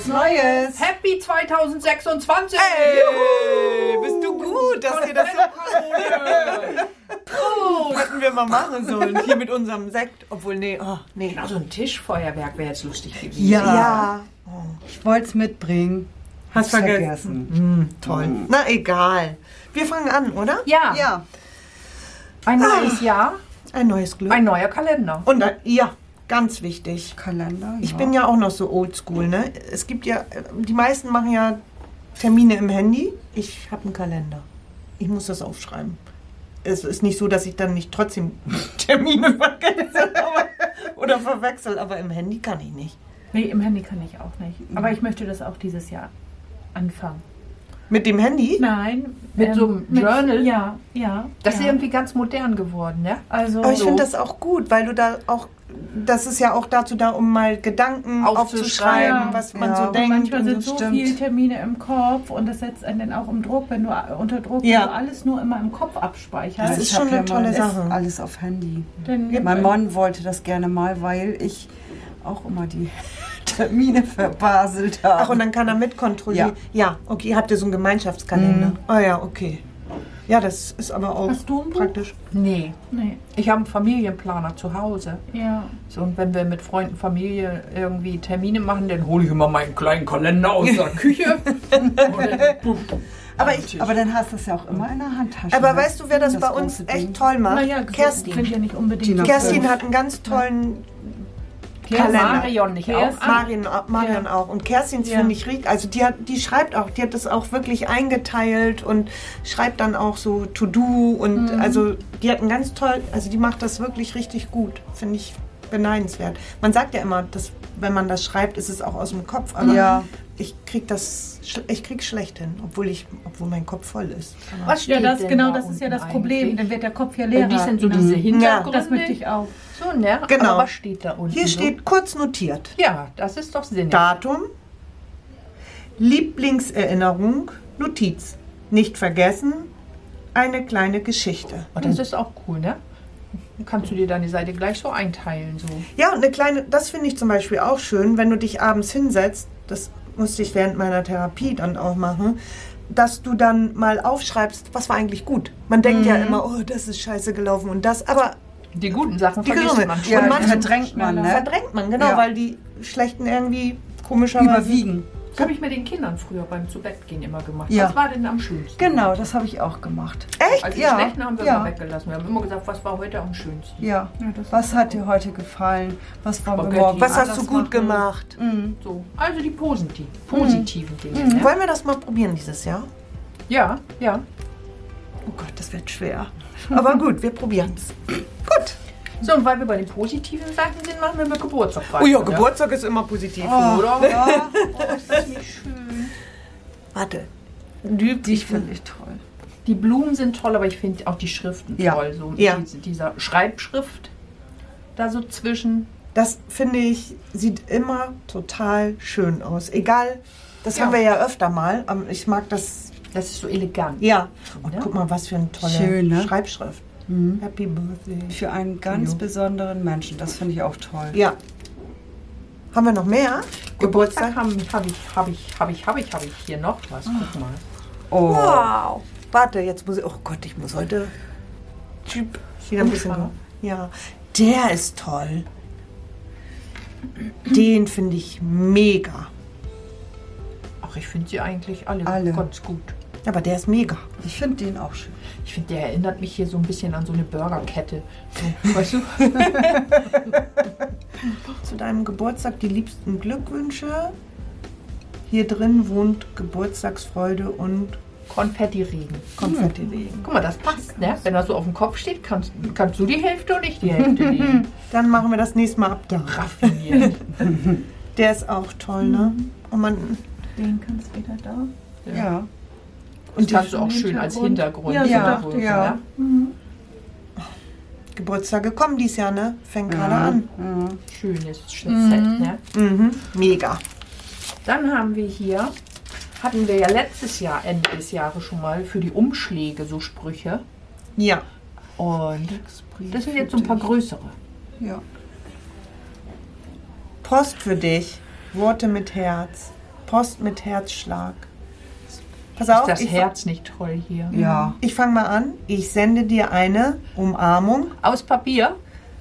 Frohes Neues! Happy 2026! Ey, bist du gut, dass dir das so hätten wir mal machen sollen, hier mit unserem Sekt. Obwohl, nee. Genau, so ein Tischfeuerwerk wäre jetzt lustig gewesen. Ja. Ich wollte es mitbringen. Hast vergessen. Toll. Na, egal. Wir fangen an, oder? Ja. Ja. Ein neues Jahr, Ein neues Glück. ein neuer Kalender. Und ganz wichtig. Kalender. Ich bin ja auch noch so oldschool, ne? Es gibt ja, die meisten machen ja Termine im Handy. Ich habe einen Kalender. Ich muss das aufschreiben. Es ist nicht so, dass ich dann nicht trotzdem Termine vergesse oder verwechsel, aber im Handy kann ich nicht. Nee, im Handy kann ich auch nicht. Aber ich möchte das auch dieses Jahr anfangen. Mit dem Handy? Nein. Mit so einem Journal? Ja. Das ist irgendwie ganz modern geworden, ne? Also, Aber ich finde das auch gut, weil du da auch, das ist ja auch dazu da, um mal Gedanken aufzuschreiben, Ja. was man Ja. so Und denkt. manchmal und sind so. so stimmt. viele Termine im Kopf und das setzt einen dann auch im Druck, wenn du unter Druck Ja. wenn du alles nur immer im Kopf abspeicherst. Das ist Ich hab schon eine tolle mal Sache. alles auf Handy. Dann Mein Mann wollte das gerne mal, weil ich auch immer die Termine verbaselt habe. Ach, und dann kann er mitkontrollieren. Ja, okay, habt ihr so einen Gemeinschaftskalender? Ah ja, okay. Ja, das ist aber auch Hast du ein Buch? praktisch. Nee. Nee, Ich habe einen Familienplaner zu Hause. ja. So, und wenn wir mit Freunden, Familie irgendwie Termine machen, dann hole ich immer meinen kleinen Kalender aus der Küche. Und dann, Aber dann hast du es ja auch immer in der Handtasche. Aber ne? weißt du, wer das bei uns große echt Ding. toll macht? Naja, Kerstin. sind ja nicht unbedingt. Tina Kerstin Fünf. hat einen ganz tollen Kalender. Kalender. Marion nicht Kerstin. auch. Marion auch. Und Kerstins Ja. finde ich richtig. Also die schreibt auch, die hat das auch wirklich eingeteilt und schreibt dann auch so To-Do und also die hat einen ganz toll, also die macht das wirklich richtig gut. Finde ich beneidenswert. Man sagt ja immer, dass wenn man das schreibt, ist es auch aus dem Kopf. Aber Ja. ich krieg's schlecht hin, obwohl mein Kopf voll ist. Aber Was steht Ja, das denn genau, da das ist ja unten das Problem. eigentlich? Dann wird der Kopf ja leerer. Wie sind so diese Hintergründe? Das möchte ich auch. So, ne? Genau. Aber was steht da unten? hier steht kurz notiert. So? Ja, das ist doch sinnig. Datum, Lieblingserinnerung, Notiz. Nicht vergessen, eine kleine Geschichte. Und das ist auch cool, ne? Dann kannst du dir deine Seite gleich so einteilen. So. Ja, und eine kleine, das finde ich zum Beispiel auch schön, wenn du dich abends hinsetzt, das musste ich während meiner Therapie dann auch machen, dass du dann mal aufschreibst, was war eigentlich gut. Man denkt ja immer, oh, das ist scheiße gelaufen und das, aber Die guten Sachen Die vergisst Gehirne. man schon. Ja, Und manche verdrängt man, ne? verdrängt man, genau, Ja. weil die schlechten irgendwie komischerweise Überwiegen. Das habe ich mit den Kindern früher beim Zubettgehen immer gemacht. Ja. Was war denn am schönsten? Genau, das habe ich auch gemacht. Echt? Also die Ja. schlechten haben wir Ja. immer weggelassen. Wir haben immer gesagt, was war heute am schönsten. Ja. das Was hat dir heute gefallen? Was wollen wir Spaghetti. morgen Was hast anders du gut machen? gemacht? So. Also die positiven Dinge. Ne? Wollen wir das mal probieren dieses Jahr? Ja, ja. Oh Gott, das wird schwer. Aber gut, wir probieren es. Gut. So, und weil wir bei den positiven Sachen sind, machen wir mit Geburtstag weiter. Oh ja, ne? Geburtstag ist immer positiv. Oder? Ja, Oh, ist das nicht schön. Warte. die finde ich toll. Die Blumen sind toll, aber ich finde auch die Schriften Ja. toll. So Ja. dieser Schreibschrift da so zwischen. Das finde ich, sieht immer total schön aus. Egal, das Ja. haben wir ja öfter mal. Aber ich mag das. Das ist so elegant. Ja. Und Ja. guck mal, was für eine tolle Schön, ne? Schreibschrift. Happy Birthday. Für einen ganz besonderen Menschen. Das finde ich auch toll. Ja. Haben wir noch mehr? Geburtstag habe ich hier noch was. Guck mal. Oh. Wow. Warte, jetzt muss ich. Oh Gott, ich muss heute. Wieder ein bisschen. Ja. Der ist toll. Den finde ich mega. Ach, ich finde sie eigentlich alle ganz gut. Aber der ist mega. Ich finde den auch schön. Ich finde, der erinnert mich hier so ein bisschen an so eine Burgerkette. So, weißt du? Zu deinem Geburtstag die liebsten Glückwünsche. Hier drin wohnt Geburtstagsfreude und Konfetti-Regen. Konfetti-Regen. Guck mal, das passt, ne? Wenn das so auf dem Kopf steht, kannst du die Hälfte und ich die Hälfte nehmen. Dann machen wir das nächste Mal ab da. Raffiniert. Der ist auch toll, ne? Und man, Den kannst du wieder da. Ja. Und die kannst du auch schön als Hintergrund. Ja, so Ja, dachte ich. ja. Ne? Geburtstage kommen dieses Jahr, ne? Fängt gerade an. Ja. Schönes Set, ne? Mega. Dann haben wir hier, hatten wir ja letztes Jahr, Ende des Jahres schon mal, für die Umschläge so Sprüche. Ja. Und das sind jetzt so ein paar größere. Ja. Post für dich. Worte mit Herz. Post mit Herzschlag. Pass Ist auf, das Herz nicht toll hier? Ja. ich fange mal an. Ich sende dir eine Umarmung. Aus Papier?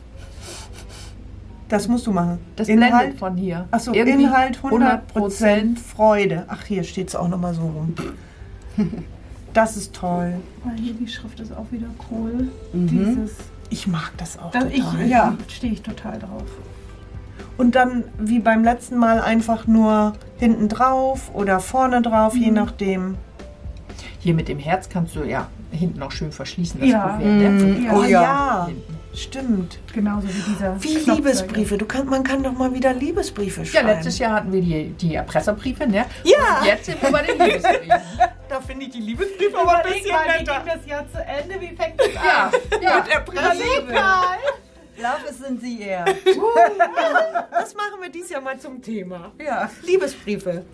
Das musst du machen. Das blendet von hier. Achso, Irgendwie Inhalt 100% Freude. Ach, hier steht es auch nochmal so rum. Das ist toll. Hier, die Schrift ist auch wieder cool. Dieses, Ich mag das auch das total. Ja. stehe ich total drauf. Und dann, wie beim letzten Mal, einfach nur hinten drauf oder vorne drauf, je nachdem. Hier mit dem Herz kannst du ja hinten auch schön verschließen. Das Ja. Kuvert, ne? Ja. Oh Oh ja. ja, Hinten. stimmt. Genauso wie dieser Wie Knopf. Liebesbriefe. Man kann doch mal wieder Liebesbriefe Ja, schreiben. letztes Jahr hatten wir die Erpresserbriefe, ne? Ja. Und jetzt sind wir bei den Liebesbriefen. Da finde ich die Liebesbriefe aber ein bisschen netter. das Jahr zu Ende. Wie fängt das Ja, ja. Mit Erpressung. Love is in the air. Das machen wir dieses Jahr mal zum Thema. Ja. Liebesbriefe.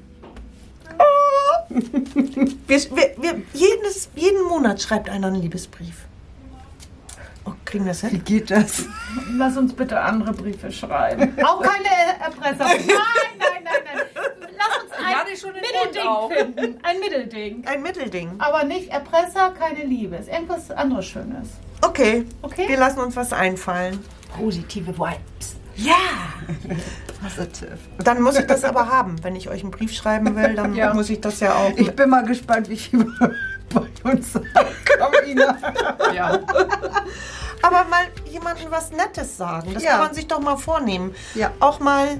Jeden Monat schreibt einer einen Liebesbrief. Oh, kriegen wir das Wie hin? geht das? Lass uns bitte andere Briefe schreiben. Auch keine Erpresser. Nein. Lass uns Ja, die ein schon den Mund auf. Mittelding finden. Ein Mittelding. Ein Mittelding. Aber nicht Erpresser, keine Liebe. Ist irgendwas anderes Schönes. Okay. Okay? Wir lassen uns was einfallen. Positive Vibes. Ja. Positive. Dann muss ich das aber haben. Wenn ich euch einen Brief schreiben will, dann Ja. muss ich das ja auch. Ich bin mal gespannt, wie viel bei uns ankommt, Ina. Ja. Aber mal jemandem was Nettes sagen. Das Ja. kann man sich doch mal vornehmen. Ja. Auch mal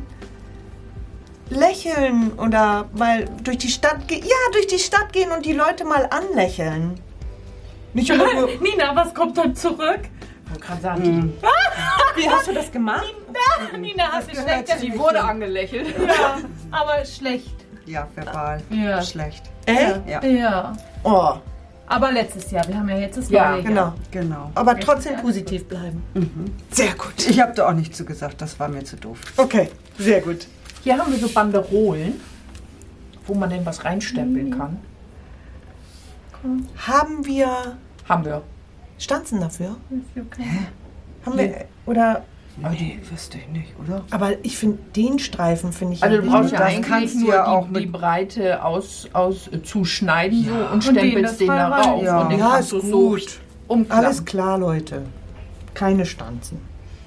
lächeln oder mal durch die Stadt gehen. Ja, durch die Stadt gehen und die Leute mal anlächeln. Nicht immer nur. Nina, was kommt dann zurück? Ich wollte gerade sagen, Wie hast du das gemacht? Nina, hast du schlecht. die wurde angelächelt. Ja, aber schlecht. Ja, verbal. Ja. Schlecht. Ja. Ja. Oh, Aber letztes Jahr, wir haben ja jetzt das Ja, neue genau. Jahr. Genau. Aber trotzdem positiv bleiben. Sehr gut. Ich habe da auch nicht zugesagt, das war mir zu doof. Okay, sehr gut. Hier haben wir so Banderolen, wo man denn was reinstempeln kann. Haben wir Haben wir. Stanzen dafür? Okay. Haben wir oder? Aber die wüsste ich nicht, oder? Aber ich finde den Streifen finde ich. Also du brauchst ja Das eigentlich kannst du nur ja auch die mit- Breite zuschneiden so und den stempelst das den da mal rein. rauf. Ja. Und den Ja, kannst ist du gut. so umklappen. Alles klar, Leute. Keine Stanzen.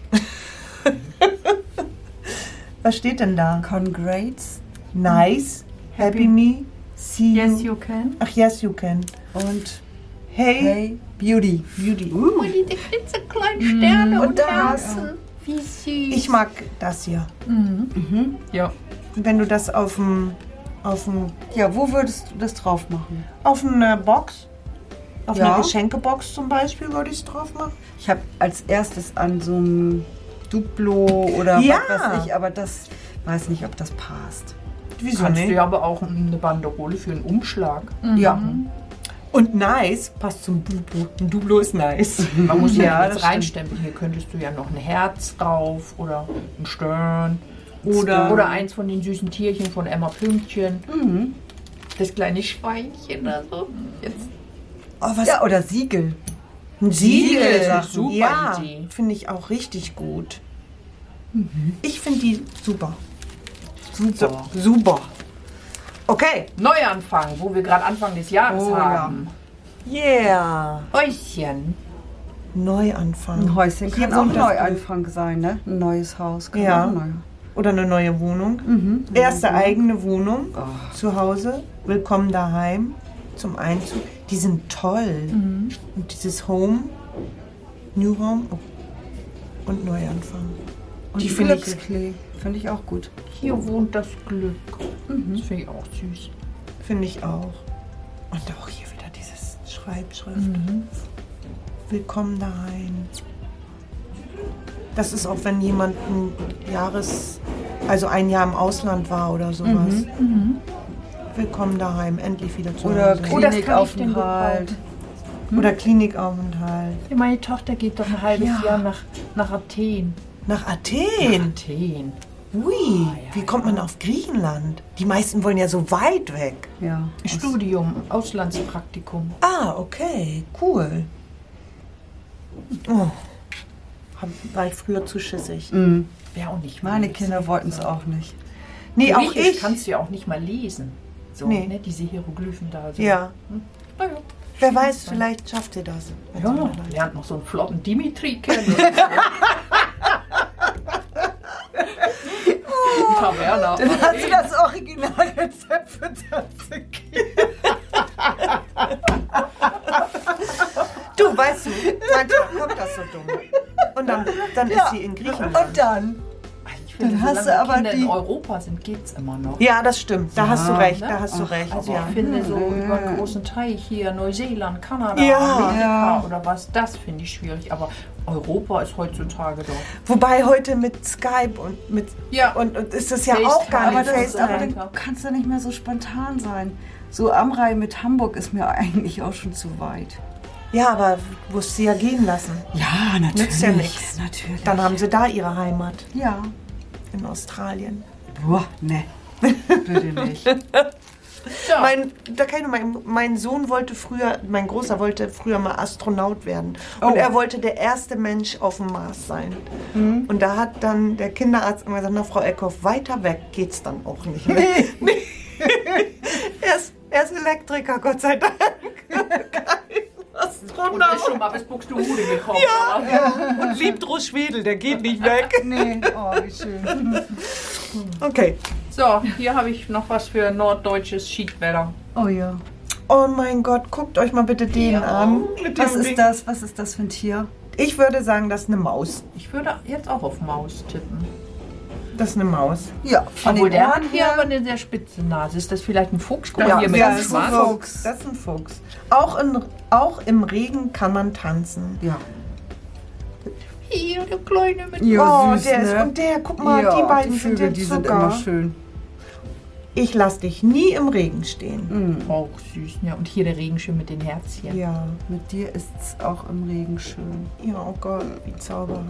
Was steht denn da? Congrats Nice, happy me, see Yes, you. you can. Ach, yes, you can. und Hey, Hey Beauty. Beauty. Guck mal, die klitzekleinen Sterne Und und das. Herzen. Wie süß. Ich mag das hier. Ja. Wenn du das auf Ja, wo würdest du das drauf machen? eine Box, auf Ja. eine Geschenkebox zum Beispiel, würde ich es drauf machen. Ich habe als erstes an so einem Duplo oder Ja. was weiß ich, aber das weiß nicht, ob das passt. Wieso Kannst du nicht? ja aber auch eine Banderole für einen Umschlag. Ja. Und nice passt zum Duplo. Ein Duplo ist nice. Man muss ja, Ja, jetzt das stimmt. reinstempeln. Hier könntest du ja noch ein Herz drauf oder ein Stern. Oder- Oder eins von den süßen Tierchen von Emma Pünktchen. Das kleine Schweinchen oder so. Jetzt. Oh, was? Ja, oder Siegel. Ein Siegel ist eine Siegel. super Ja, Idee. finde ich auch richtig gut. Ich finde die super. Super. Super. Okay. Neuanfang, wo wir gerade Anfang des Jahres Oh, haben. Yeah. Häuschen. Neuanfang. Ein Häuschen Hier kann auch wohnt das Neuanfang sein, ne? Ein neues Haus. Kann Ja. auch neu. Oder eine neue Wohnung. Erste eigene Wohnung zu Hause. Willkommen daheim zum Einzug. Die sind toll. Und dieses Home, New Home und Neuanfang. Und Die finde ich, Glücksklee. Finde ich auch gut. Hier wohnt das Glück. Das finde ich auch süß. finde ich auch. Und auch hier wieder dieses Schreibschrift. Willkommen daheim. Das ist auch, wenn jemand also ein Jahr im Ausland war oder sowas. Willkommen daheim, endlich wieder zu Oder Hause. Klinikaufenthalt. Oder Klinikaufenthalt. Ja, meine Tochter geht doch ein halbes Jahr nach Athen. Nach Athen. Athen. Ui, wie kommt man auf Griechenland? Die meisten wollen ja so weit weg. Ja. Studium, Auslandspraktikum. Ah, okay, cool. Oh, war ich früher zu schissig. Mhm. Wäre auch nicht Meine meins. Kinder wollten es auch nicht. Nee, auch Griechisch ich. kannst du ja auch nicht mal lesen. So, Nee. ne, diese Hieroglyphen da. So. Ja. Na ja. Wer weiß, vielleicht schafft ihr das. wenn sie Ja, mal leid- lernt noch so einen flotten Dimitri kennen. Taverna. Dann hast du das Originalrezept für Tzatziki. Du, weißt du, manchmal kommt das so dumm. Und dann ist sie in Griechenland. Und dann? Ich finde, Dann hast solange du aber Kinder die- in Europa sind, geht's immer noch. Ja, das stimmt. Da hast du recht. ne? Da hast du recht. Also Ja. ich finde so über einen großen Teich hier, Neuseeland, Kanada, Ja. Amerika Ja. oder was, das finde ich schwierig. Aber Europa ist heutzutage doch. Wobei heute mit Skype und mit Ja. und ist das ja FaceTime. auch gar Aber, nicht das, aber FaceTime. dann kannst du nicht mehr so spontan sein. So Amrei mit Hamburg ist mir eigentlich auch schon zu weit. Ja, aber musst sie ja gehen lassen. Ja, natürlich. Nützt ja nichts. Natürlich. Dann haben sie da ihre Heimat Ja. in Australien. Boah, ne. Bitte nicht. Ja. Mein Sohn wollte früher, mein Großer wollte früher mal Astronaut werden. Oh. Und er wollte der erste Mensch auf dem Mars sein. Und da hat dann der Kinderarzt immer gesagt, na Frau Eckhoff, weiter weg geht's dann auch nicht mehr. Nee. er ist Elektriker, Gott sei Dank. Kein Und Astronaut. ist schon mal bis Buxtehude gekommen. Ja. Und liebt Roschwedel, der geht nicht weg. Nee, oh, wie schön. Okay. So, hier habe ich noch was für norddeutsches Schiedwetter. Oh ja. Oh mein Gott, guckt euch mal bitte den Ja. an. Mit Was dem ist Ding. das? Was ist das für ein Tier? Ich würde sagen, das ist eine Maus. Ich würde jetzt auch auf Maus tippen. Das ist eine Maus. Ja, von Obwohl den der Ohren hat hier her- aber eine sehr spitze Nase. Ist das vielleicht ein Fuchs? Guck Ja, mal hier mit das dem ist ein Schwanz. Fuchs. Das ist ein Fuchs. Auch im Regen kann man tanzen. Ja. Hier, der Kleine mit Oh, süß, der ist, ne? und der, guck mal, Ja, die beiden Vögel, sind die jetzt sind immer Zucker. schön. Ich lass dich nie im Regen stehen. Auch süß. Ja, und hier der Regenschirm mit den Herzchen. Ja, Mit dir ist es auch im Regen schön. ja, oh Gott, wie zauberhaft.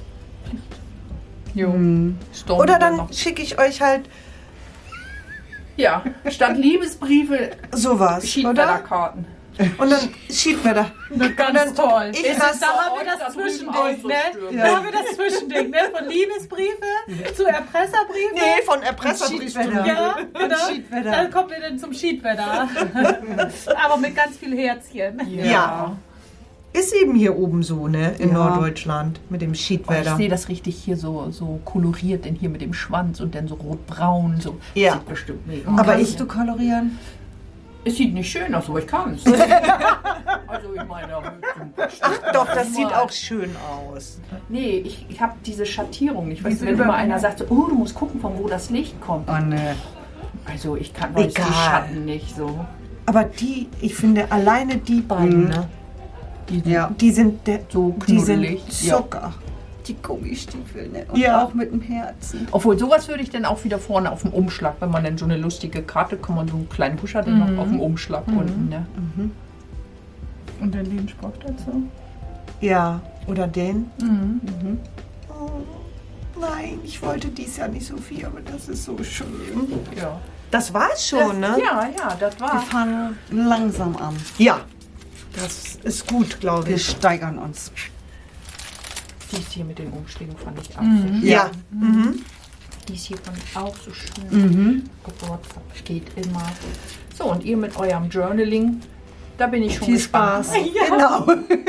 Jo. Sturm Oder noch. dann schicke ich euch halt Ja, statt Liebesbriefe, sowas, oder? Schiedwetterkarten. Und dann Schiedwetter. Ganz toll. Ich Das lasse ist, da haben wir euch da das drüben Zwischending, ne? auszustürmen. Da haben wir das Zwischending, ne? Von Liebesbriefe zu Erpresserbriefe. Nee, von Erpresserbrief. Schiedwetter. Ja, genau. Schiedwetter. Dann kommen wir dann zum Schiedwetter. Aber mit ganz viel Herzchen. Ja. Ist eben hier oben so, ne? In Ja. Norddeutschland mit dem Oh, ich Schiedwetter. sehe das richtig hier so koloriert, denn hier mit dem Schwanz und dann so rotbraun. So. Ja. Sieht bestimmt mega Aber aus. ich- Kannst du kolorieren? Es sieht nicht schön aus, aber ich kann es. Also ich meine, Doch, das sieht auch schön aus. nee, ich habe diese Schattierung nicht. Weißt du, Diese wenn immer Übergänge. einer sagt, so, oh, du musst gucken, von wo das Licht kommt. Oh ne. Also ich kann weiß die Egal. Schatten nicht so. Aber ich finde alleine die beiden, ne? Ja. Die sind So die sind knuddelig. Ja. Zucker. Die Gummistiefel, ne? Und Ja. auch mit dem Herzen. Obwohl, sowas würde ich dann auch wieder vorne auf dem Umschlag, wenn man dann so eine lustige Karte, kann man so einen kleinen Huscher dann noch auf dem Umschlag unten, ne? Und dann den Spruch dazu. Ja, oder den. Oh, nein, ich wollte dies Jahr nicht so viel, aber das ist so schön. Ja. Das war's schon, ne? Ja, das Wir war. fangen langsam an. Ja. Das ist gut, glaube Wir ich. steigern uns. Dies hier mit den Umschlägen fand ich auch so schön. Ja. Mhm. Dies hier fand ich auch so schön. Geburtstag geht immer. So, und ihr mit eurem Journaling, da bin ich schon Viel gespannt. Spaß. Genau.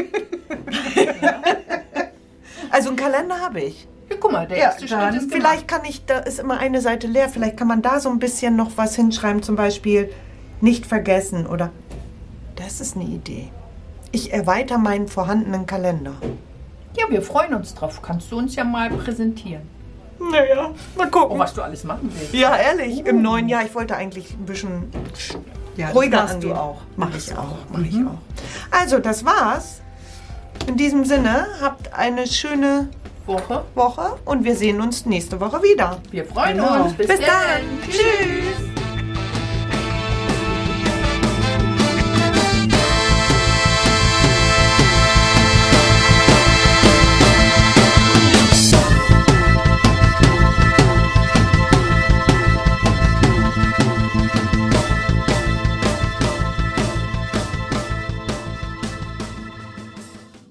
Also einen Kalender habe ich. Ja, guck mal, der Ja, erste dann Schritt ist Vielleicht kann ich, da ist immer eine Seite leer, vielleicht kann man da so ein bisschen noch was hinschreiben, zum Beispiel nicht vergessen oder das ist eine Idee. Ich erweitere meinen vorhandenen Kalender. Ja, wir freuen uns drauf. Kannst du uns ja mal präsentieren. Naja, mal Oh, gucken. was du alles machen willst. Ja, ehrlich, im neuen Jahr, ich wollte eigentlich ein bisschen Ja, das ruhiger machst angehen. du auch. Mach ich auch, mach ich auch. Also, das war's. In diesem Sinne, habt eine schöne Woche. Woche und wir sehen uns nächste Woche wieder. Wir freuen Genau. uns. Bis dann. Tschüss.